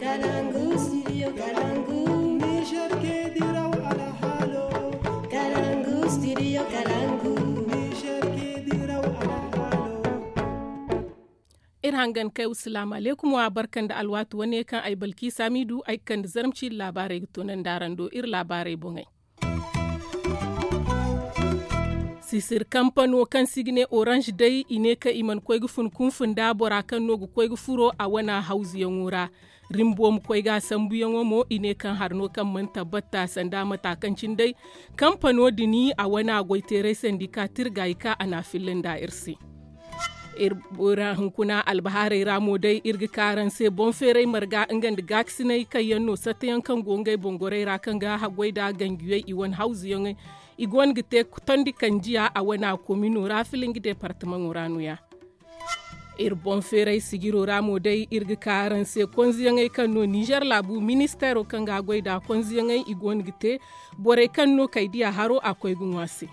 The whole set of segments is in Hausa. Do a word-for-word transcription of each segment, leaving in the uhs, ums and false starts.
Kalangu, studio Kalangu. Niger ke diraw ala halo. Kalangu, studio Kalangu. Niger ke diraw ala halo. Irhangan kai assalamu alaikum wa barkan da alwatu wane kan ai balki samidu ai kan da zarmci labarai tonan darando ir labarai bongai. Sisir kampano kan signe orange dai ine ka iman koygu fun kunfun da bora kan nogu koygu furo a wana hauzi yangura rimbo mu koyga sambu yango mo ine kan harno kan man tabbata sanda matakancin dai kampano dini a wana goitere sandika tirgaika ana filin da irsi irbura hunkuna albahare ramo dai irgi karan se bon fere marga ingan da gaksinai kayanno satayan kan gongai bongore ra kan ga hagwaida gangiye iwan hauzi yango igwan gite tondi kanjiya a wana komino rafilin gide departement uranu ya ir bon fere sigiro ramo dai irgi karan se konziyangai kanno Niger labu ministero kan ga goida konziyangai igwan gite bore kanno kaidiya haro akwai gunwase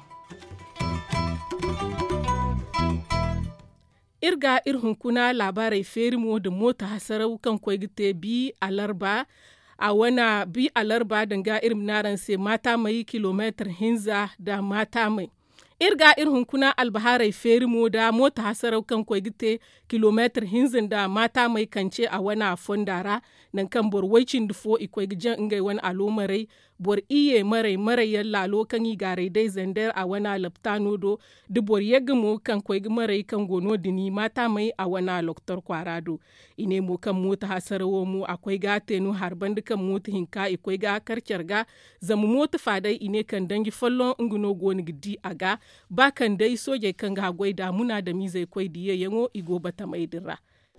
irga irhun kuna labarai feri mo da mota hasarau kan kwai gite bi alarba a wana bi alarba danga irin naran sai mata mai kilometer hinza da mata mai irga irhun kuna albaharai feri mo da mota hasarau kan kwai gite kilometer hinzin da mata mai kance a wana fondara nan kan borwaicin dufo ikwai gijan ingai wani alomarai bor iye marai marai yalla lokan yi gare dai zandar a wana laptano do dubor yagmo kan kwai marai kan gono dini mata mai a wana loktor kwarado ine mo kan mota hasarawo mu akwai gate no harban dukan mota hinka ikwai ga karkyar ga zamu mota fadai ine kan dangi fallon nguno goni gidi aga ba kan dai soje kan ga gwaida muna da mi zai kwai diye yango igo bata mai dirra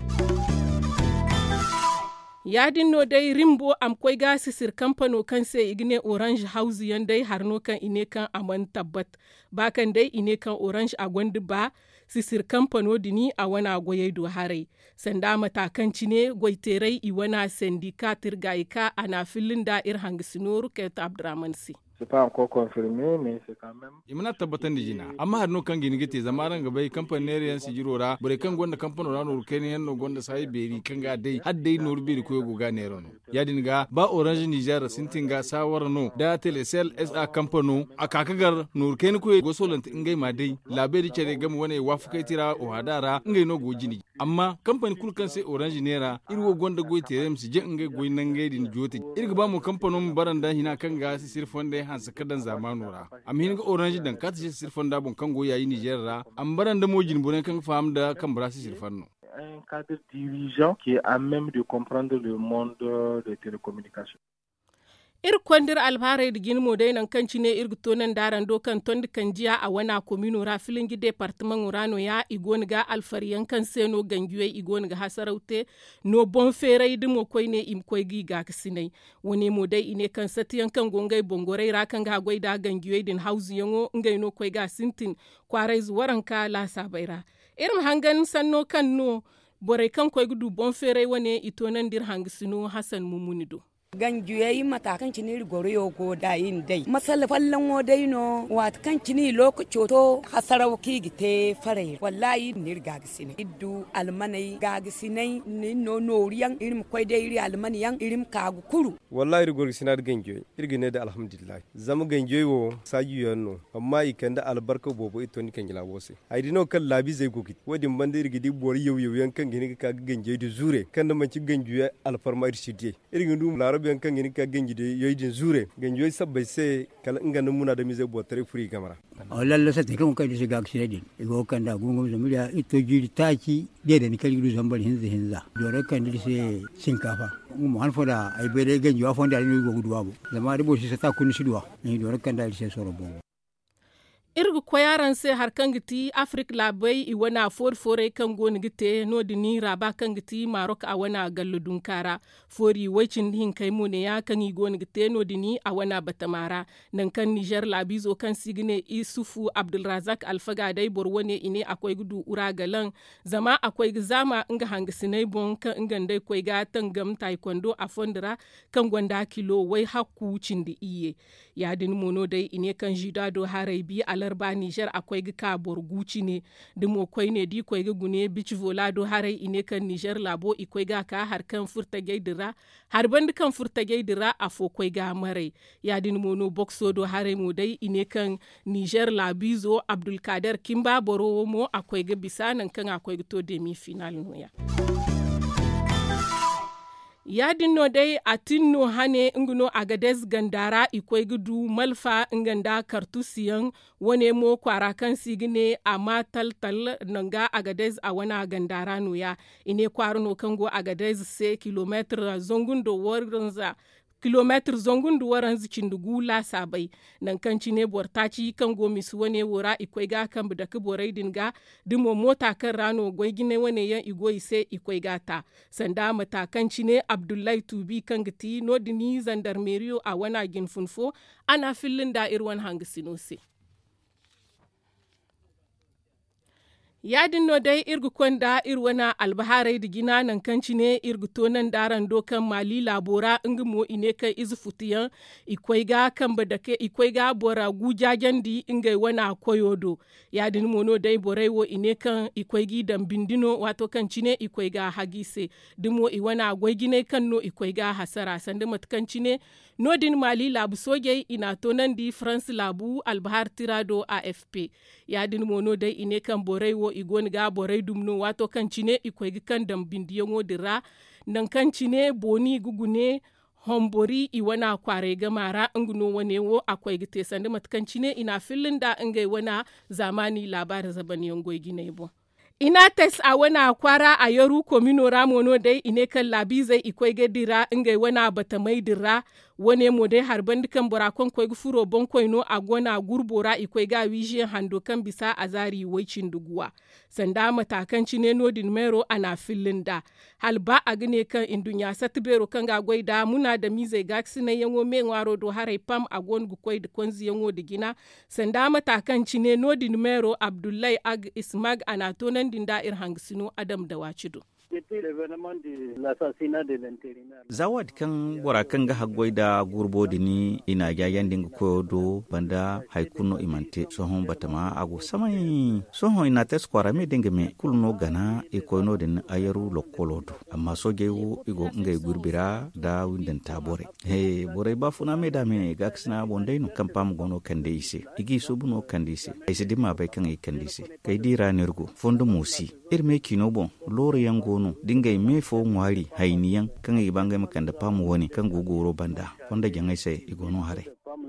yadin no dai rimbo am kwai ga sisir kampano kan sai igne orange house yan dai harno kan ine kan aman tabbat ba kan dai ine kan orange a gwandi ba sisir kampano dini a wana goye do hare sanda matakan cine goiterai i wana sindikatir gaika ana filin da ir hangisinoru ket abdraman si C'est pas encore confirmé, mais c'est quand même. Imana tabbatan da jina, amma har no kan gini gite zamaran ga bai kamfanin yan sigirora, bare kan gonda kamfanin rano rukeni yan no gonda sai beri kan ga dai, har dai no rubi ko go ga ne rano. Ya dinga ba Orange Niger sintinga sawar no da Telecel S A kamfano a kakagar no rukeni ko go solant ingai ma dai, labari cere gam wane wafukai tira o hadara ingai no go jini. Amma kamfanin kulkan sai Orange Nera irwo gonda go terem si je ingai go nangai din joti. Irga ba mu kamfanin baranda hina kan ga sirfon dai hansa kadan zamanura amin ga orange dan kat je sirfan da bon kango yayi Niger ra am baran da mojin bonen kan fam da kan brasi sirfan no un cadre dirigeant qui est à même de comprendre le monde des télécommunications. Ir kwandir albarai da gini dai nan kanci ne ir tonan daran dokan tondi kan jiya a wana komino rafilin gi departement urano ya igoni ga alfariyan kan seno gangiwe igoni ga hasaraute no bon ferai dimo koi ne im koi gi ga kasinai wani mo dai ine kan satiyan kan gongai bongorai ra kan ga goi da gangiwe din hausi yango ngai no koi ga sintin kwarai zuwaran ka la sabaira irin hangan sanno kan no borai kan koi gudu bon ferai wane itonan dir hangisino Hassan Mumunido ganjuyayi matakan cini rigoro yo go da yin dai masala fallan wo dai no wat kan cini lokaci to hasarau ki gite fare wallahi nirga gisine iddu almanai gagisinai ni no noriyan irim koy dai iri almaniyan irim kagu kuru wallahi rigoro sinar ganjuyayi irgine da alhamdulillah zam ganjuyayi wo sayu yanno amma ikanda albarka bobo ito ni kan gila wose ai dino kan labi zai gogi wadin bande irgidi bori yow yow yan kan gini ka ganjuyayi du zure kan da manci ganjuyayi alfarma irsidie irgindu larab yan kan gini ka genji de yoydin zure genji yoy sabbai se kala ngana muna da mize botare furi kamera wallalla sa te kan kai de ga ksire din igo kan da gungum zamiya ito jiri taki de de ni kali du zambal hinza hinza dore kan di se shinkafa mu han foda ay bere genji wa fonda ni go gudu zama ribo shi sa kun shidwa ni dore kan da se soro bo irgu kwayaran sai har kan giti Afrik labai i wana forfore kan goni gite no dini raba kan giti Marok a wana galludun kara fori wacin hin kai mu ne ya kan i goni gite no dini a wana batamara nan kan Niger labizo kan signe Isufu Abdulrazak Alfaga dai borwane ine akwai gudu ura galan zama akwai gizama inga hangisinai bon kan ingan dai koi ga tangam taekwondo a fondira kan gwanda kilo wai hakku cindi iye ya din mono dai ine kan jidado harai bi ala alarba Niger akwai ga ka borguci ne dimo kwai ne di kwai ga gune bici volado harai ine kan Niger labo ikwai ga ka har kan furta gaidira har bandi kan furta gaidira a fo kwai ga marai ya din mono boxo do harai mu dai ine kan Niger labizo Abdulkader Kimba boro mo akwai ga bisa nan kan akwai ga to demi final noya yadin no dai a tinno hane ingino agades gandara ikwai gudu malfa inganda kartusiyan wane mo kwara kan sigine a mataltal nanga agades a wana gandara no ya ine kwaruno kango agades se kilometer zongundo waranza kilometer zongundu waran zikin dugu la sabai nan kanci ne bortaci kan gomi su wane wora ikwai ga kan da ka borai dinga dimo mota kan rano gwai gine wane yan igoi sai ikwai gata sanda matakanci ne Abdullahi Tubi kan giti no dini zandarmeriyo a wana gin funfo ana filin da irwan hangisino se yadin no dai irgu kwanda irwana albaharai da gina nan kanci ne irgu tonan daran dokan mali labora ingi mo ine kai izu futiyan ikwai ga kan badake ikwai ga bora gujajen di ingai wana koyodo yadin mono dai borai wo ine kan ikwai gi dan bindino wato kanci ne ikwai ga hagise dimo iwana gwai gine kan no ikwai ga hasara sanda matkanci ne nodin mali labu soge ina tonan di France labu albahar tirado A F P yadin mono dai ine kan borai wo igoni ga borai dumno wato kan cine ikwai kan dam bindiyango dira nan kan cine boni gugune hombori iwana kware gamara nguno wane wo akwai gite sande matkan cine ina filin da ingai wana zamani labar zabani yongoi gine bo ina tes a wana kwara a yaru komino ramono dai ine kan labi zai ikwai ga dira ingai wana bata mai dira wane mo dai harban dukan burakon kwai furo bon koino a gona gurbora ikwai ga wishe hando kan bisa azari waicin duguwa sanda matakan cine nodin mero ana filin da halba a gane kan indunya satbero kan ga gwaida muna da mizai gaksi na yango me ngwaro do harai pam a gon gukwai da konzi yango da gina sanda matakan cine nodin mero Abdullahi Ag Ismag ana tonan din da'ir hangisino Adam da Wacido zawad kan wara kan ga hagwai da gurbo dini ina yayan dinga kodo banda haikuno imante sohon batama ago samai sohon ina tes kwara me dinga me kulno gana e koino din ayaru lokolodo amma sogewu igo ngai gurbira da windan tabore he bore ba funa me da me gaksna bondaino kampam gono kande ise igi subuno kande ise ise dima bai kan e kande ise kai dira nergo fondo musi irme kino bon loro yango no dingay me fo ngwari hayniyan kan i bangay makanda pamu woni kan guguro banda wanda jangay sai igono hare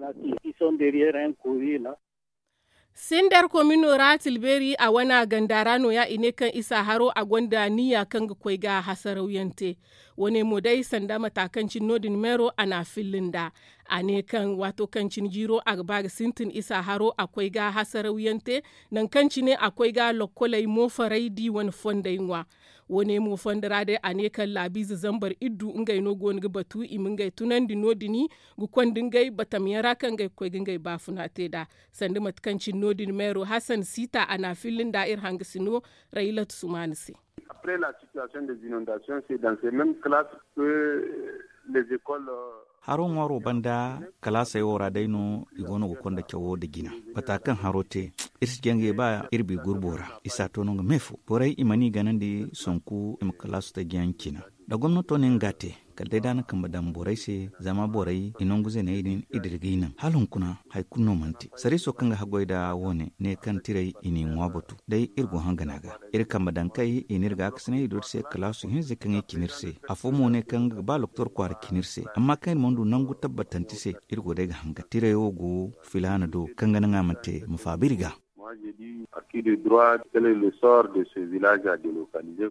Sindar komino ratil beri a wana gandarano ya ine kan isa haro a gwanda niya kan ga kwai ga hasarauyante wani modai sanda matakancin nodin mero ana filinda a ne kan wato kancin jiro a gaba sintin isa haro akwai ga hasarauyante nan kanci ne akwai ga lokolai mofarai di wani fondayinwa wani mo fondara dai a ne kan labizu zambar iddu ngai no gon ga batu imin gai tunan di nodini gu kwandin gai batam yara kan gai kwai gai bafuna teda sanda matakancin nodin mero Hassan Sita ana filin da'ir hangisino Railat Sumanisi. Après la situation des inondations, c'est dans ces mêmes classes que les écoles haron waro banda kalasa yora daino igono konda kyawo da gina batakan harote is genge ba irbi gurbora isa tono mefu borai imani ganandi sonku im kalasu ta gyankina da gwamnato ne ngate kalde dana kamba dan borai se zama borai inonguze ne idin idirginan halun kuna haikuno manti sare so kanga hagoida wone ne kan tirai ini ngwabotu dai irgo hanganaga ir kamba dan kai inirga aksne idot se kalasu hinze kan kinirse afomo ne kan ba doktor kwar kinirse amma kan mondu nangu tabbatanti se irgo daga hanga tirai ogo filana do kanga nga mate mufabirga. Moi j'ai dit à qui de droit quel est le sort de ce village à délocaliser.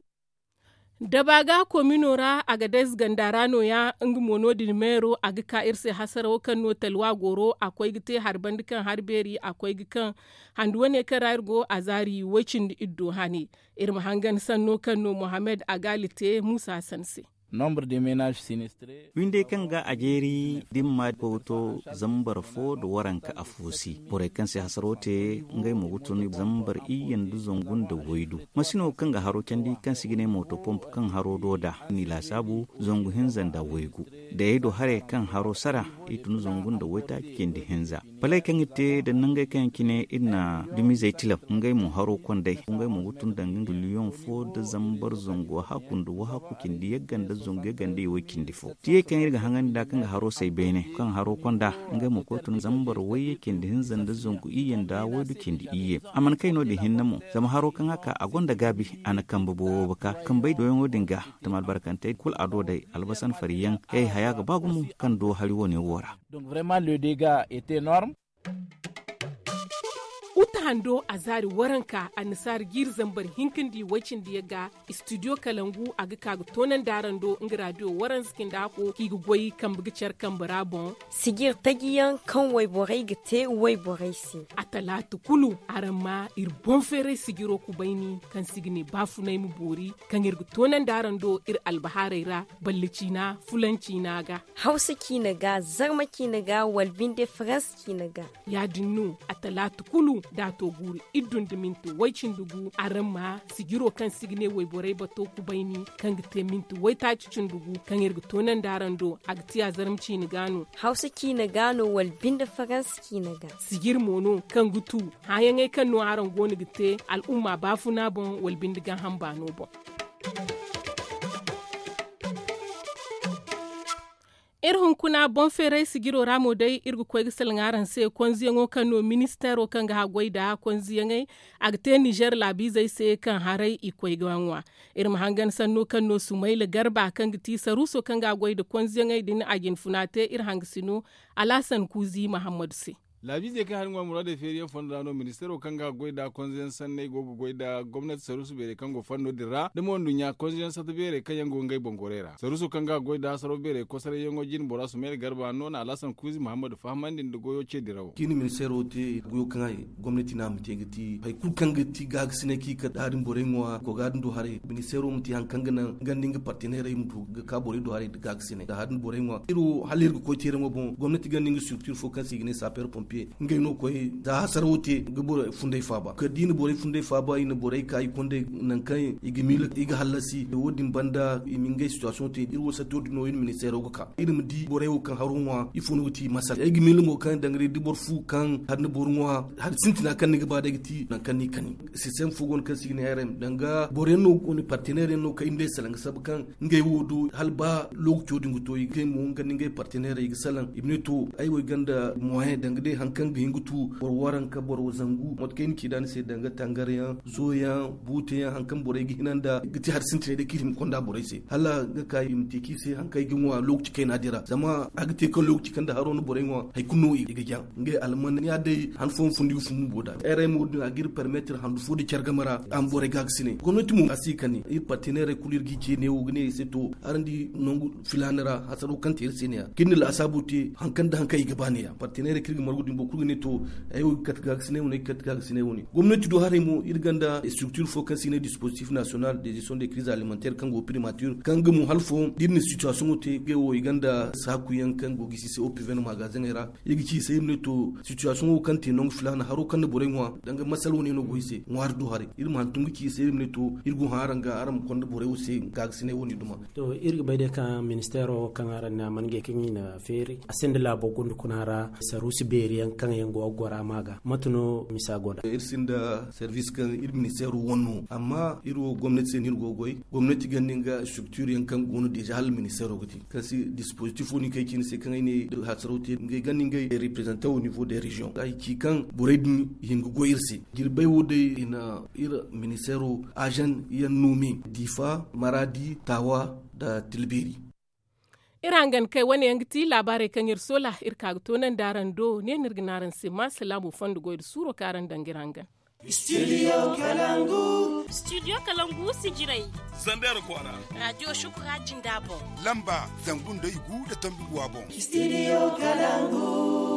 Dabaga kominora a gades gandarano ya ingi monodin mero a gika irse hasaro kan notalwa goro akwai gite harban dukan harberi akwai gikan handuwane kan rayargo a zari wacin iddo hani irma hangan sanno kan no Muhammad Agalite Musa Sanse. Nombre de ménages sinistrés. Winde kanga ajeri dimma poto zambar fo do waranka afusi. Bore kanse hasarote ngai mugutuni zambar iyan du zongun da woidu. Masino kanga haro kandi kan sigine moto pomp kan haro doda ni la sabu zongu hinzan da woigu. Da yedo hare kan haro sara itunu zongun da woita kendi hinza. balai kan ite da nan ga kan kine ina dumi zai tilam ngai mu haro kwandai ngai mu gutun dangin biliyon fo da zambar zongo hakun da wahaku kindi ya ganda zongo ganda yi kindi fo tiye kan irga hangan da kan haro sai bene kan haro kwanda ngai mu kotun zambar waye kindi hin zanda zongo iyen da wadu kindi iye aman kai no da hinnamu zama haro kan haka a gonda gabi ana kan bubo baka kan bai doyon wodin ga da malbarkantai kul ado dai albasan fariyan yayi haya ga bagumu kan do hari woni wora. Donc vraiment le dégât est énorme. Uta hando a zari waranka a nisar gir zambar hinkin di wacin da ya ga studio kalangu a ga kaga tonan daren do in radio waran skin da ko ki goyi kan bugicar kan barabon sigir tagiyan kan wai borai gite wai borai si a talatu kulu arama ir bon fere sigiro ku baini kan sigine bafu nay mu bori kan ir tonan daren do ir albaharaira ballici na fulanci na ga hausa ki na ga zarma ki na ga walbin de france ki na ga ya dinnu a talatu kulu da to guri idun da mintu waicin dugu aran ma sigiro kan signe wai borai bato ku baini kan gite mintu wai ta cicin dugu kan yirga tonan daran do agti a zarmci ni gano hausa ki na gano wal binda faransa ki na ga sigir mono kan gutu hayan ai kan no aran goni gite al'umma bafuna bon wal bindigan hambano bon irhun kuna bon fere sigiro ramo dai irgu koy gisal ngaran se konziyango kano ministero kan ga goida konziyangai agte Niger labi zai se kan harai ikoy gwanwa irma hangan sanno kano sumaila garba kan giti saruso kan ga goida konziyangai din agin funate ir hangsino alasan kuzi muhammad se labi zai kai harin murade feriyan fondano ministero kanga goida konzen sanne gogo goida gwamnati sarusu bere kango fando dira da mon dunya konzen sata bere kayango ngai bongorera sarusu kanga goida saro bere ko sare yango jin borasu mel garba nona alasan kuzi muhammad fahmandin da goyo ce dirawo kini ministero te goyo kangai gwamnati na mutengiti pai ku kangati ga sine ki ka darin borenwa ko gadin do hare ministero muti han kangana gandinga partenaire mutu ga ka bore do hare ga sine da hadin borenwa iro halir ko tere mo bon gwamnati gandinga structure focus igne saper pompier ngay no koy da sarwote gboro funday faba ka dini bore funday faba ina bore kai konde nan kai igimil iga halasi wodin banda imingay situation te irwo sato no yin ministère ko irim di bore ko kan harunwa ifunu ti masal igimil mo kan dangre di bor fu kan hadna borunwa har sintina kan ni ba dagiti nan kan ni kan système fugon kan signi rm danga bore no ko ni partenaire no ka inde salang sab kan ngay wodu halba lok jodi nguto igay mo kan ngay partenaire ig salang ibneto ay wo ganda moyen dangde kan ga hingutu warwaran ka bor zangu mot ken ki dan se danga tangariya zoya butiya hankan bore gi hinanda giti har sintine de kirim konda bore se hala ga kai imtiki se hankai ginwa lokci kai nadira zama agite kan lokci kan da haronu bore ngwa hay kunno i ga jang nge alman ya dai han fon fundi fu boda ere mu a gir permettre handu fudi cergamara am bore ga sine gonoti mu asikani i partenaire kulir gi ci ne wugne se to arandi nongu filanara hasaru kan tir sine kinil asabuti hankan da hankai gabaniya partenaire kirgi margudi boku ne to ayo katga sine woni katga sine woni gwamnati do hare mu irganda structure focus ne dispositif national de gestion des crises alimentaires kango primature kango mu halfo dirni situation te gewo iganda saku yankan go gisi se opiven magazin era yigi se ne to situation o kan te non flana haro kan bore ngwa danga masalo ne no go ise ngwar do hare irma antum ki se ne to irgu haranga aram kon bore o se gag sine woni duma to irga bayde kan ministero kan arana mange kinina feri asende la bogundu kunara sarusi beriyan kan yango gora maga matuno misagoda irsinda service kan ir ministero wonno amma iro gwamnati sen hirgo goy gwamnati gandinga structure yankan gono deja hal ministero gati kasi dispositif ni kay kin se kan ne hasaroti ngai gandinga representant au niveau des régions ay ki kan buredin hingo goyirsi girbay wode ina ir ministero agent yan nomi difa maradi tawa da tilbiri irangan kai wani yangti labarai kan yir sola irka tonan daran do ne nirginaran se ma salamu fandu goyir suro karan dangirangan Studio Kalangu. Studio Kalangu sijirai. Zandar kwara. Radio Shukura Jindabo. Lamba zangun da igu da tambi wabon. Studio Kalangu.